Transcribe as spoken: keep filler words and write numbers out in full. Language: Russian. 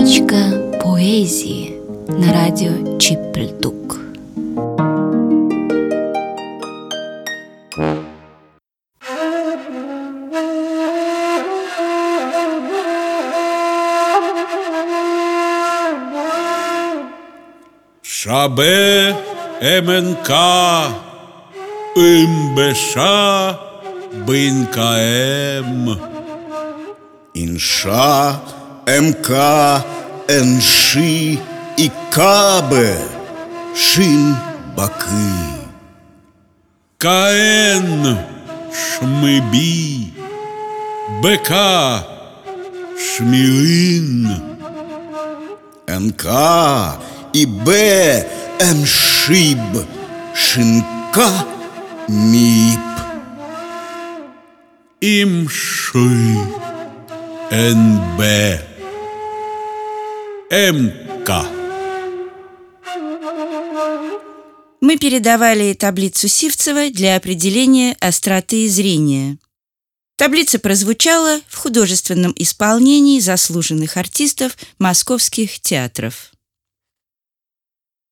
Строчка поэзии на радио Чипельдук. Шабе эменка имбеша бинкаэм Инша эмка энши и кабе шин бакы каэн шмыби бека шмирин энка и б эмшиб шинка мип имши НБ МК. Мы передавали таблицу Сивцева для определения остроты зрения. Таблица прозвучала в художественном исполнении заслуженных артистов московских театров.